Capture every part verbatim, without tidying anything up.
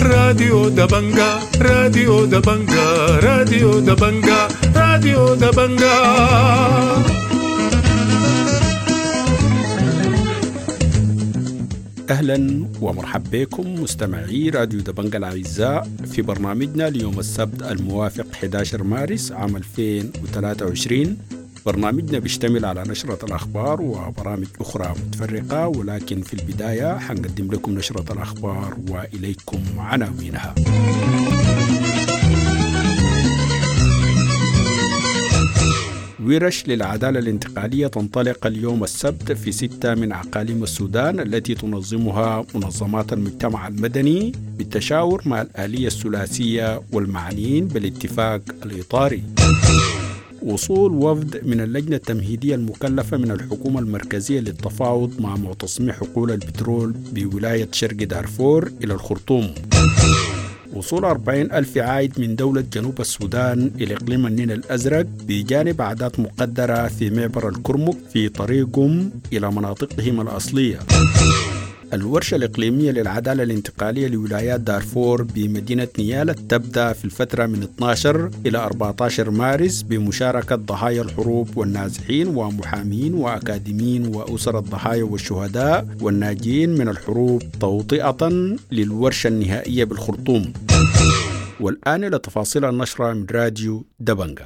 راديو دبنجا راديو دبنجا راديو دبنجا راديو دبنجا. أهلا ومرحبا بكم مستمعي راديو دبنجا الأعزاء في برنامجنا اليوم السبت الموافق أحد عشر مارس عام ألفين وثلاثة وعشرين. برنامجنا بيشتمل على نشرة الأخبار وبرامج أخرى متفرقة، ولكن في البداية حنقدم لكم نشرة الأخبار وإليكم عناوينها. ورش للعدالة الانتقالية تنطلق اليوم السبت في ستة من أقاليم السودان التي تنظمها منظمات المجتمع المدني بالتشاور مع الآلية الثلاثية والمعنيين بالاتفاق الإطاري. وصول وفد من اللجنة التمهيدية المكلفة من الحكومة المركزية للتفاوض مع معتصمي حقول البترول بولاية شرق دارفور إلى الخرطوم. وصول أربعين ألف عائد من دولة جنوب السودان إلى إقليم النيل الأزرق بجانب أعداد مقدرة في معبر الكرمك في طريقهم إلى مناطقهم الأصلية. الورشة الإقليمية للعدالة الانتقالية لولايات دارفور بمدينة نيالة تبدأ في الفترة من اثني عشر إلى أربعة عشر مارس بمشاركة ضحايا الحروب والنازحين ومحامين وأكاديميين وأسر الضحايا والشهداء والناجين من الحروب توطئة للورشة النهائية بالخرطوم. والآن إلى تفاصيل النشرة من راديو دبنجا.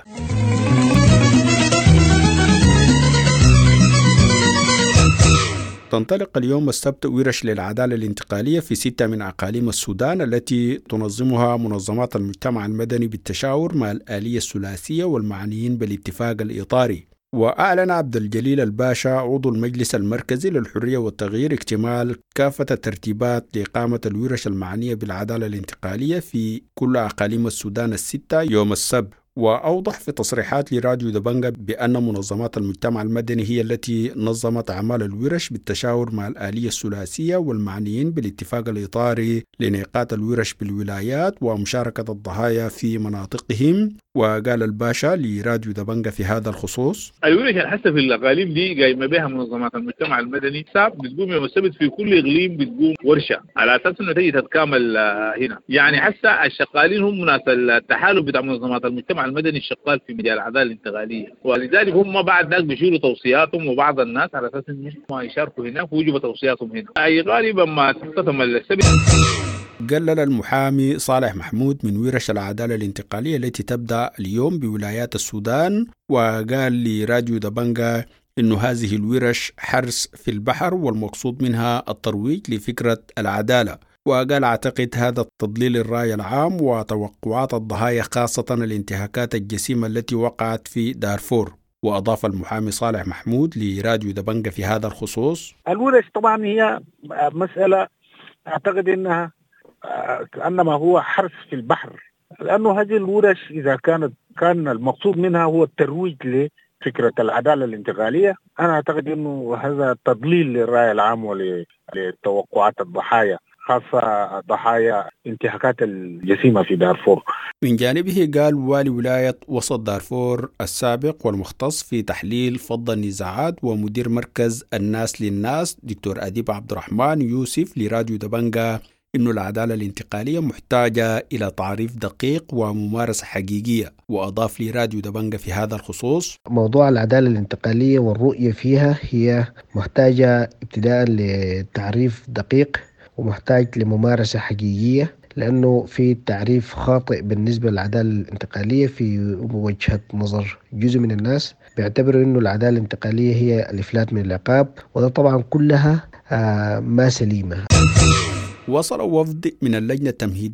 تنطلق اليوم السبت ورش للعدالة الانتقالية في ستة من أقاليم السودان التي تنظمها منظمات المجتمع المدني بالتشاور مع الآلية الثلاثية والمعنيين بالاتفاق الإطاري. وأعلن عبد الجليل الباشا عضو المجلس المركزي للحرية والتغيير اكتمال كافة الترتيبات لإقامة الورش المعنية بالعدالة الانتقالية في كل أقاليم السودان الستة يوم السبت. وأوضح في تصريحات لراديو دبنجا بأن منظمات المجتمع المدني هي التي نظمت أعمال الورش بالتشاور مع الآلية الثلاثية والمعنيين بالاتفاق الإطاري لإنعقاد الورش بالولايات ومشاركة الضحايا في مناطقهم. وقال الباشا لراديو دبنجا في هذا الخصوص: الورش الحسة في الأقاليم دي قايمة بها منظمات المجتمع المدني ساب بتقوم يوم السبت في كل إقليم بتقوم ورشة على أساس إنه تيجي تتكامل هنا. يعني حسة الشغالين هم ناس التحالف بتاع منظمات المجتمع المدني الشغال في مجال العدالة الانتقالية، ولذلك هم بعد ذلك بيشيلوا توصياتهم وبعض الناس على أساس إنه ما يشاركوا هناك ويجوا توصياتهم هنا. أي غالبا ما تختتم السبت. قلل المحامي صالح محمود من ورش العدالة الانتقالية التي تبدأ اليوم بولايات السودان، وقال لراديو دبنجا إنه هذه الورش حرس في البحر والمقصود منها الترويج لفكرة العدالة. وقال: أعتقد هذا التضليل الرأي العام وتوقعات الضحايا خاصة الانتهاكات الجسيمة التي وقعت في دارفور. وأضاف المحامي صالح محمود لراديو دبنجا في هذا الخصوص: الورش طبعا هي مسألة أعتقد أنها كأنما هو حرس في البحر، لأنه هذه الورش إذا كانت كان المقصود منها هو الترويج لفكرة العدالة الانتقالية، أنا أعتقد أنه هذا تضليل للرأي العام ولتوقعات الضحايا خاصة ضحايا انتهاكات الجسيمة في دارفور. من جانبه قال والي ولاية وسط دارفور السابق والمختص في تحليل فض النزاعات ومدير مركز الناس للناس دكتور أديب عبد الرحمن يوسف لراديو دبنجا إنه العدالة الانتقالية محتاجة إلى تعريف دقيق وممارسة حقيقية. وأضاف لراديو دبنجا في هذا الخصوص: موضوع العدالة الانتقالية والرؤية فيها هي محتاجة ابتداء لتعريف دقيق ومحتاج لممارسة حقيقية، لأنه في تعريف خاطئ بالنسبة للعدالة الانتقالية في وجهة نظر جزء من الناس بيعتبروا أنه العدالة الانتقالية هي الإفلات من العقاب، وده طبعا كلها آه ما سليمة. وصل وفد من اللجنة التمهيدية